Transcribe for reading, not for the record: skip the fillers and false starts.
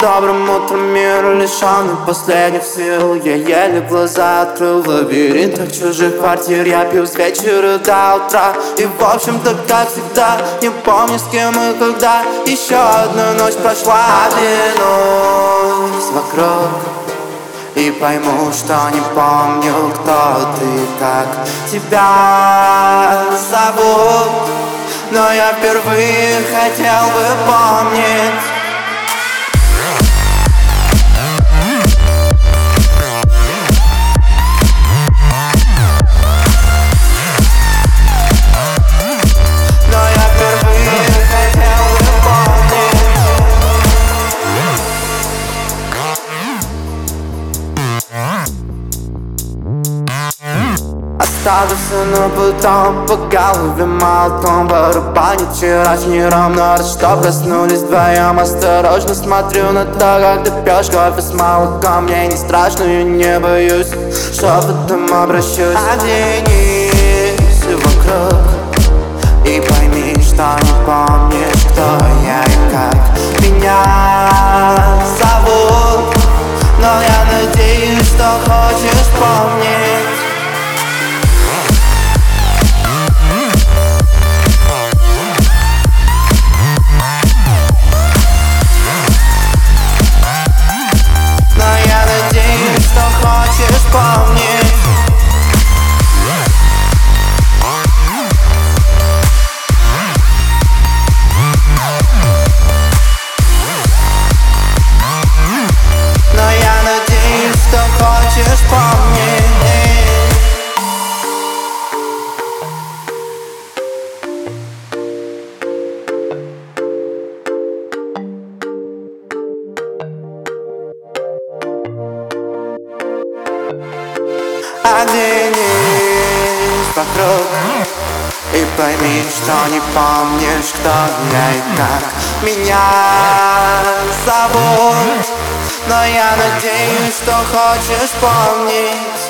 Добрым утром, мир лишённый последних сил. Я еле глаза открыл в лабиринтах чужих квартир. Я пью с вечера до утра. И в общем-то, как всегда, не помню, с кем и когда. Еще одна ночь прошла. Оглянусь вокруг и пойму, что не помню, кто ты, как тебя зовут. Но я впервые хотел бы помнить. Оставился, но потом по голове молотом барабанит вчерашний ром. Но раз что проснулись вдвоем, осторожно смотрю на то, как ты пьешь кофе с молоком. Мне не страшно, я не боюсь, шепотом обращусь. Оглянись вокруг и пойми, что не помнишь, кто я и как меня зовут. Но я надеюсь, что хочешь помнить. Оглянись вокруг и пойми, что не помнишь, кто я и как меня зовут. Но я надеюсь, что хочешь помнить.